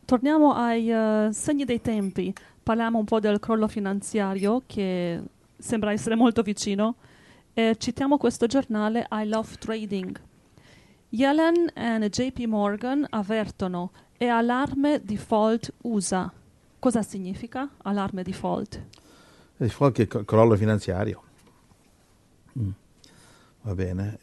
Torniamo ai segni dei tempi. Parliamo un po' del crollo finanziario che sembra essere molto vicino. Citiamo questo giornale I Love Trading. Yellen e JP Morgan avvertono e allarme default USA. Cosa significa allarme default? Qualche crollo finanziario. Va bene.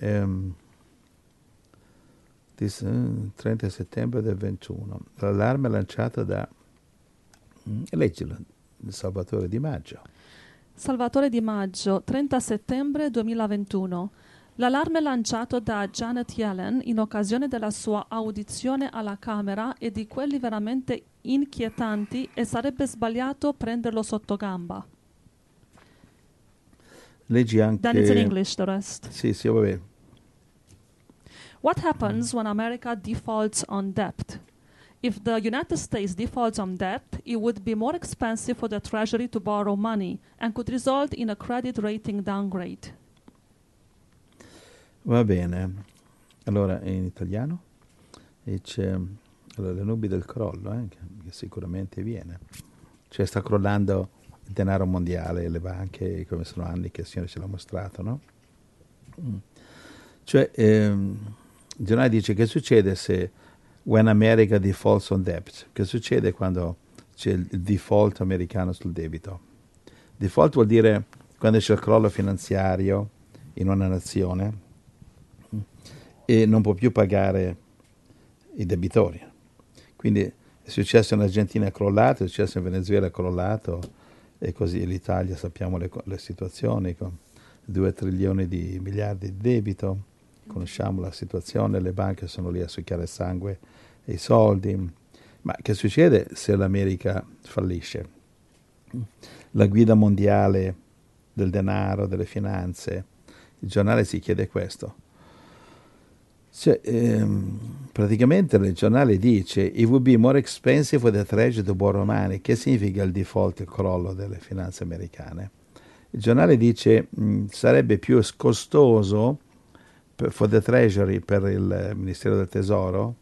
30 settembre del 21. L'allarme lanciato da leggilo, Salvatore Di Maggio. Salvatore Di Maggio, 30 settembre 2021. L'allarme lanciato da Janet Yellen in occasione della sua audizione alla Camera è di quelli veramente inquietanti e sarebbe sbagliato prenderlo sotto gamba. Leggi anche... Then it's in English, the rest. Sì, vabbè. What happens when America defaults on debt? If the United States defaults on debt, it would be more expensive for the Treasury to borrow money and could result in a credit rating downgrade. Va bene. Allora, in italiano? E c'è le nubi del crollo, che sicuramente viene. Cioè sta crollando il denaro mondiale, le banche, come sono anni che il Signore ce l'ha mostrato, no? Cioè, il giornale dice che succede se when America defaults on debt, che succede quando c'è il default americano sul debito. Default vuol dire quando c'è il crollo finanziario in una nazione e non può più pagare i debitori. Quindi è successo in Argentina, è crollato, è successo in Venezuela, è crollato, e così l'Italia sappiamo le situazioni con 2 trilioni di miliardi di debito, conosciamo la situazione, le banche sono lì a succhiare sangue e i soldi. Ma che succede se l'America fallisce? La guida mondiale del denaro, delle finanze, il giornale si chiede questo. Cioè, praticamente il giornale dice it would be more expensive for the Treasury to borrow money. Che significa il default, il crollo delle finanze americane? Il giornale dice sarebbe più costoso for the Treasury, per il Ministero del Tesoro,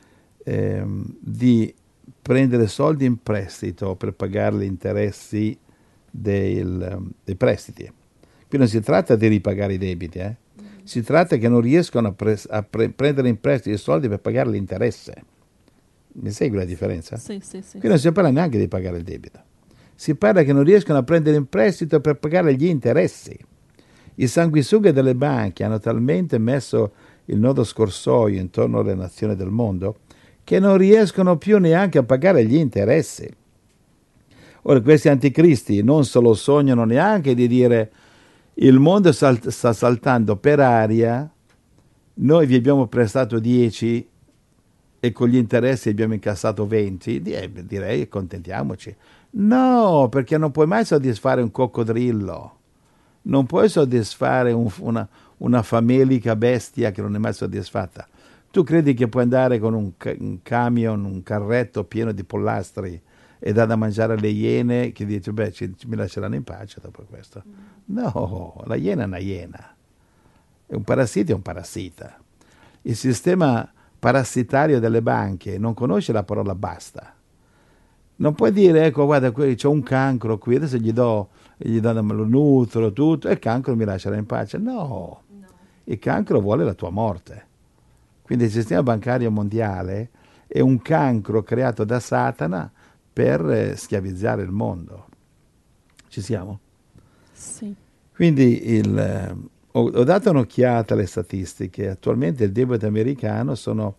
di prendere soldi in prestito per pagare gli interessi dei prestiti. Qui non si tratta di ripagare i debiti, si tratta che non riescono a prendere in prestito i soldi per pagare l'interesse. Mi segui la differenza? Sì. Qui non si parla neanche di pagare il debito. Si parla che non riescono a prendere in prestito per pagare gli interessi. I sanguisughe delle banche hanno talmente messo il nodo scorsoio intorno alle nazioni del mondo che non riescono più neanche a pagare gli interessi. Ora, questi anticristi non se lo sognano neanche di dire il mondo sta saltando per aria, noi vi abbiamo prestato 10 e con gli interessi abbiamo incassato 20, direi accontentiamoci. No, perché non puoi mai soddisfare un coccodrillo, non puoi soddisfare una famelica bestia che non è mai soddisfatta. Tu credi che puoi andare con un camion, un carretto pieno di pollastri e dare da mangiare alle iene che dice, mi lasceranno in pace dopo questo? No, la iena è una iena. È un parassita. Il sistema parassitario delle banche non conosce la parola basta. Non puoi dire, ecco, guarda, c'ho un cancro qui, adesso lo nutro, tutto, e il cancro mi lascerà in pace. No, il cancro vuole la tua morte. Quindi il sistema bancario mondiale è un cancro creato da Satana per schiavizzare il mondo. Ci siamo? Sì. Quindi ho dato un'occhiata alle statistiche. Attualmente il debito americano sono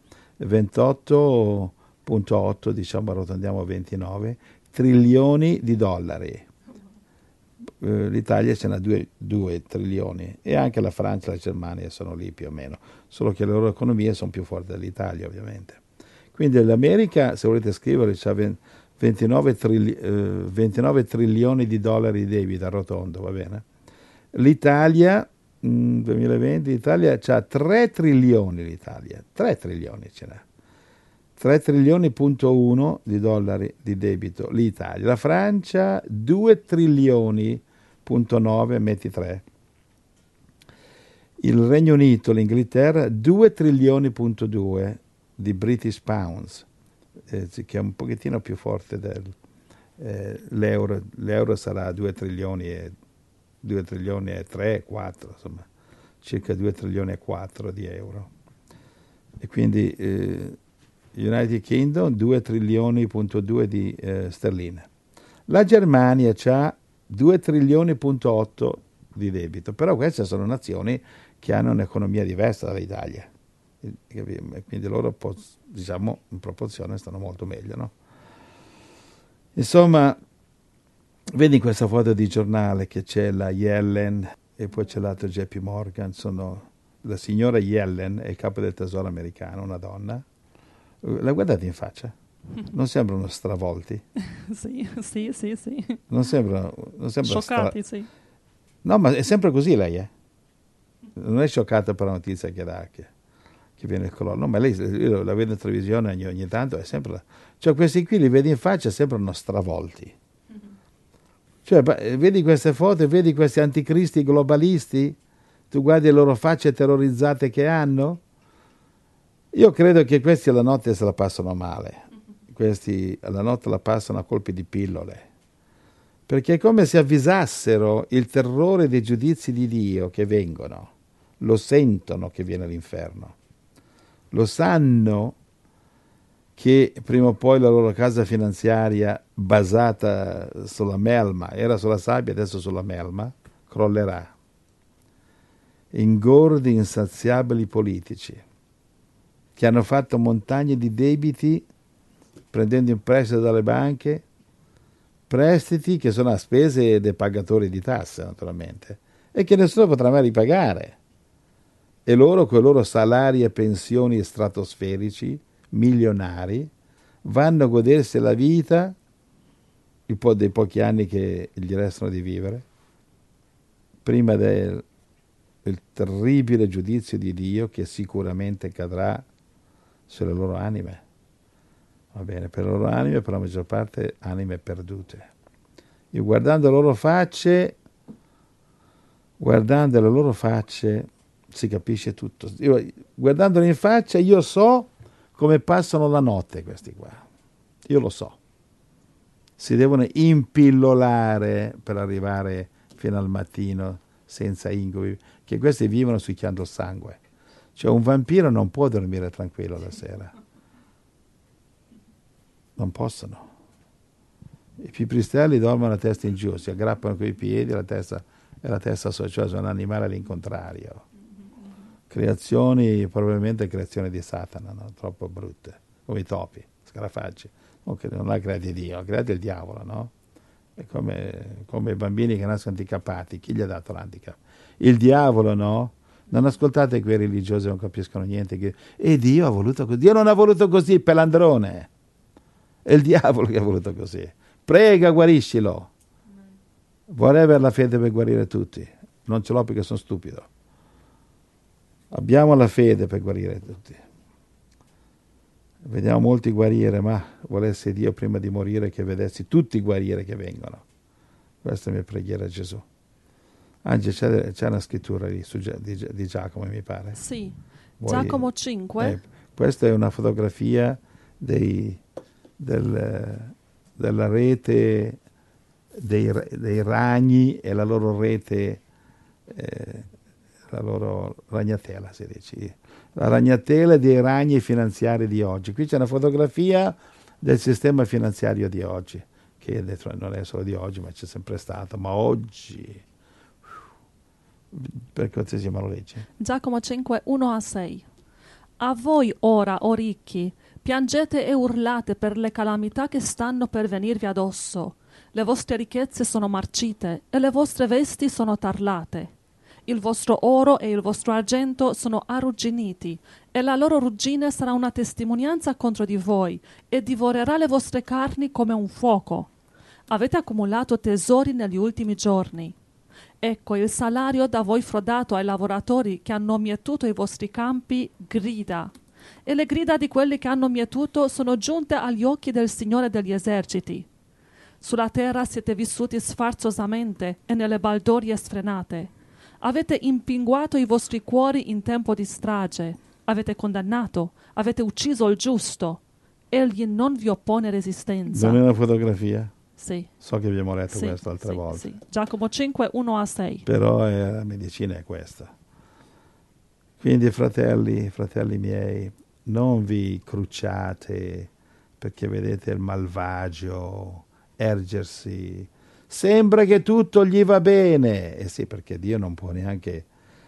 28,8, diciamo, arrotondiamo a 29 trilioni di dollari. L'Italia ce n'ha 2 trilioni e anche la Francia e la Germania sono lì più o meno, solo che le loro economie sono più forti dell'Italia, ovviamente. Quindi l'America, se volete scrivere, c'ha 29 trilioni di dollari di debito arrotondo, va bene? L'Italia, 2020, l'Italia ha 3 trilioni, 3 trilioni ce n'ha. 3 trilioni,1 di dollari di debito l'Italia. La Francia 2 trilioni,9, metti 3. Il Regno Unito, l'Inghilterra 2 trilioni,2 di British Pounds. che è un pochettino più forte dell'euro. L'euro sarà 2 trilioni e 3, 4, insomma, circa 2 trilioni e 4 di euro. E quindi United Kingdom 2 trilioni,2 di sterline. La Germania ha 2 trilioni,8 di debito, però queste sono nazioni che hanno un'economia diversa dall'Italia, e quindi loro, diciamo, in proporzione stanno molto meglio, no? Insomma, vedi questa foto di giornale che c'è la Yellen e poi c'è l'altro JP Morgan, la signora Yellen è il capo del tesoro americano, una donna. La guardate in faccia? Non sembrano stravolti? Sì. Non sembra Scioccati, sì. No, ma è sempre così lei, eh? Non è scioccata per la notizia che viene il colore. No, ma lei, io la vedo in televisione ogni tanto, è sempre... Cioè questi qui li vedi in faccia, sembrano stravolti. Cioè, vedi queste foto, vedi questi anticristi globalisti? Tu guardi le loro facce terrorizzate che hanno? Io credo che questi alla notte se la passano male. Questi alla notte la passano a colpi di pillole. Perché è come se avvisassero il terrore dei giudizi di Dio che vengono. Lo sentono che viene l'inferno. Lo sanno che prima o poi la loro casa finanziaria basata sulla melma, era sulla sabbia, adesso sulla melma, crollerà. Ingordi insaziabili politici che hanno fatto montagne di debiti prendendo in prestito dalle banche, prestiti che sono a spese dei pagatori di tasse naturalmente e che nessuno potrà mai ripagare. E loro con i loro salari e pensioni stratosferici, milionari, vanno a godersi la vita dei pochi anni che gli restano di vivere, prima del terribile giudizio di Dio che sicuramente cadrà sulle loro anime. Va bene, per le loro anime, per la maggior parte anime perdute. Io guardando le loro facce si capisce tutto. Io, guardandoli in faccia, io so come passano la notte questi qua. Io lo so. Si devono impillolare per arrivare fino al mattino senza incubi, che questi vivono succhiando sangue. Cioè un vampiro non può dormire tranquillo la sera. Non possono. I pipistrelli dormono a testa in giù, si aggrappano coi piedi e la testa cioè sono un animale all'incontrario. Creazioni, probabilmente creazioni di Satana, no? Troppo brutte, come i topi, scarafaggi. Non l'ha creati Dio, ha creato il diavolo, no? È come i bambini che nascono handicappati. Chi gli ha dato l'handicap? Il diavolo, no? Non ascoltate quei religiosi che non capiscono niente. E Dio ha voluto così. Dio non ha voluto così, pelandrone. È il diavolo che ha voluto così. Prega, guariscilo. Vorrei avere la fede per guarire tutti. Non ce l'ho perché sono stupido. Abbiamo la fede per guarire tutti. Vediamo molti guarire, ma volesse Dio prima di morire che vedessi tutti guarire che vengono. Questa è la mia preghiera a Gesù. Angelo, c'è una scrittura lì di Giacomo, mi pare. Sì, Giacomo 5. Questa è una fotografia della rete dei ragni e la loro rete, la loro ragnatela, si dice. La ragnatela dei ragni finanziari di oggi. Qui c'è una fotografia del sistema finanziario di oggi, che non è solo di oggi, ma c'è sempre stato. Ma oggi, per cortesia, me lo leggi? Giacomo 5, 1-6. A voi ora, o ricchi, piangete e urlate per le calamità che stanno per venirvi addosso. Le vostre ricchezze sono marcite e le vostre vesti sono tarlate. Il vostro oro e il vostro argento sono arrugginiti, e la loro ruggine sarà una testimonianza contro di voi, e divorerà le vostre carni come un fuoco. Avete accumulato tesori negli ultimi giorni. Ecco, il salario da voi frodato ai lavoratori che hanno mietuto i vostri campi grida. E le grida di quelli che hanno mietuto sono giunte agli occhi del Signore degli eserciti. Sulla terra siete vissuti sfarzosamente e nelle baldorie sfrenate. Avete impinguato i vostri cuori in tempo di strage. Avete condannato, avete ucciso il giusto. egli non vi oppone resistenza. Non è una fotografia? Sì. So che abbiamo letto Sì, questo altre sì, volte. sì. Giacomo 5, 1-6. Però la medicina è questa. Quindi fratelli miei, non vi crucciate perché vedete il malvagio ergersi. Sembra che tutto gli va bene. Eh sì, perché Dio non può neanche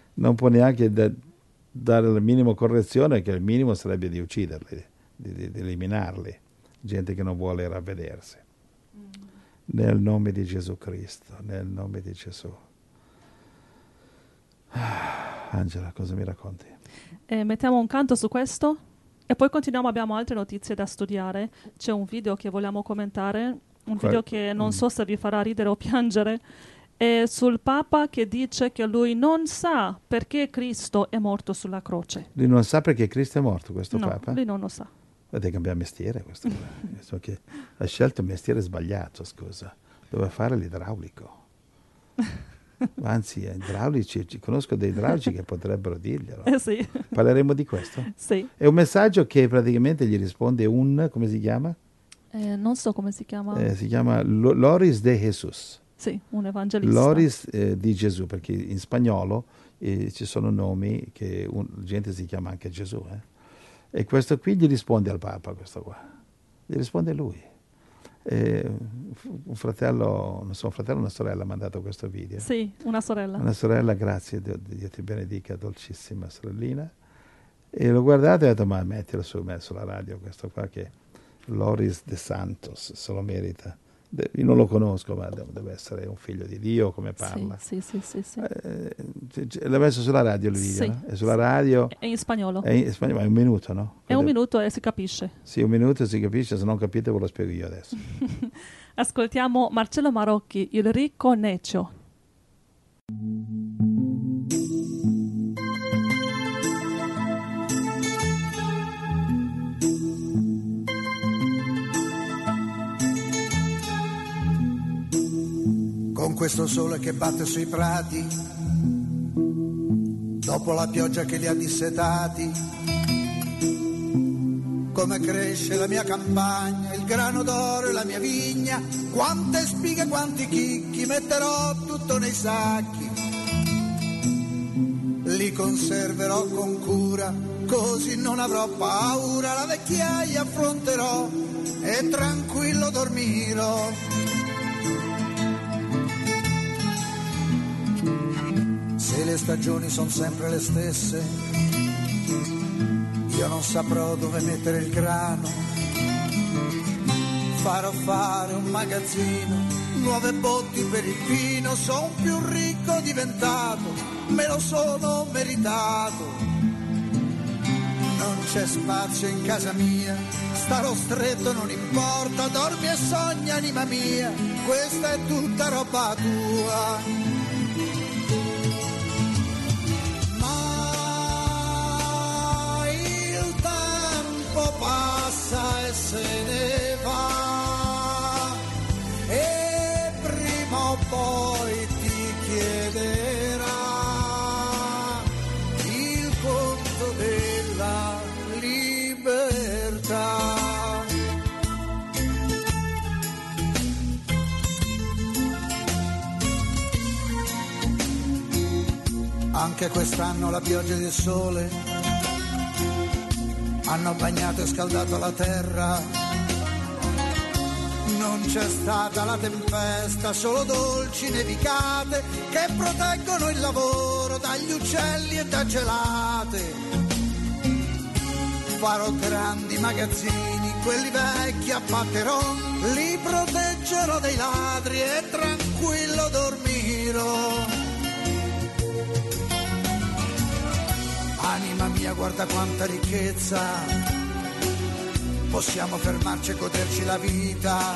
dare la minima correzione, che il minimo sarebbe di ucciderli, di eliminarli. Gente che non vuole ravvedersi. Nel nome di Gesù Cristo, nel nome di Gesù. Angela, cosa mi racconti? Mettiamo un canto su questo e poi continuiamo, abbiamo altre notizie da studiare. C'è un video che vogliamo commentare, video che non so se vi farà ridere o piangere, è sul Papa che dice che lui non sa perché Cristo è morto sulla croce. Lui non sa perché Cristo è morto, questo No, Papa? lui non lo sa. Deve cambiare mestiere questo. Che ha scelto un mestiere sbagliato, scusa. Doveva fare l'idraulico. Anzi, idraulici, conosco dei idraulici che potrebbero dirglielo. Sì. Parleremo di questo? Sì. È un messaggio che praticamente gli risponde come si chiama? Non so come si chiama. Si chiama Loris de Jesus. Sì, un evangelista. Loris di Gesù, perché in spagnolo ci sono nomi che gente si chiama anche Gesù. E questo qui gli risponde al Papa, questo qua. Gli risponde lui. Un fratello, non so, un fratello o una sorella ha mandato questo video. Sì, una sorella. Una sorella, grazie, Dio ti benedica, dolcissima sorellina. E l'ho guardato e ho detto, ma mettilo sulla radio, questo qua che Loris de Santos, se lo merita. Io non lo conosco, ma deve essere un figlio di Dio, come parla. Sì. L'ha messo sulla radio il video, Sì, no? È sulla radio. È in spagnolo. È in spagnolo, ma è un minuto, no? È un minuto e si capisce. Sì, un minuto si capisce, se non capite ve lo spiego io adesso. Ascoltiamo Marcello Marocchi, Il ricco necio. Con questo sole che batte sui prati, dopo la pioggia che li ha dissetati, come cresce la mia campagna, il grano d'oro e la mia vigna, quante spighe, quanti chicchi, metterò tutto nei sacchi, li conserverò con cura, così non avrò paura, la vecchiaia affronterò e tranquillo dormirò. Se le stagioni sono sempre le stesse, io non saprò dove mettere il grano. Farò fare un magazzino, nuove botti per il vino. Son più ricco diventato, me lo sono meritato. Non c'è spazio in casa mia, starò stretto non importa. Dormi e sogna anima mia, questa è tutta roba tua. Passa e se ne va e prima o poi ti chiederà il conto della libertà. Anche quest'anno la pioggia e il sole hanno bagnato e scaldato la terra, non c'è stata la tempesta, solo dolci nevicate che proteggono il lavoro dagli uccelli e da gelate. Farò grandi magazzini, quelli vecchi a Patteron, li proteggerò dai ladri e tranquillo dormirò. Anima mia, guarda quanta ricchezza, possiamo fermarci e goderci la vita.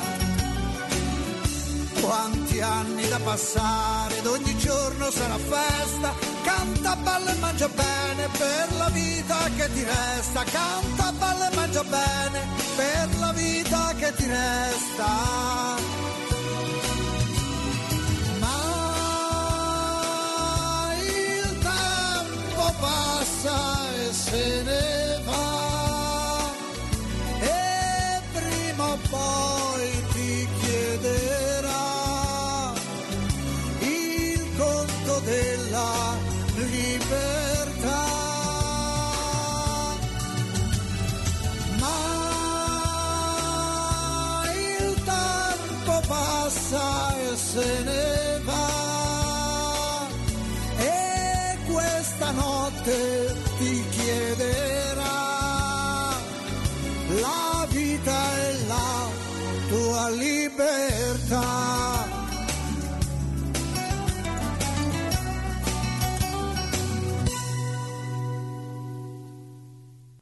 Quanti anni da passare ed ogni giorno sarà festa. Canta, balla e mangia bene per la vita che ti resta. Canta, balla e mangia bene per la vita che ti resta. Passa e se ne va e se ne va, e questa notte ti chiederà la vita e la tua libertà.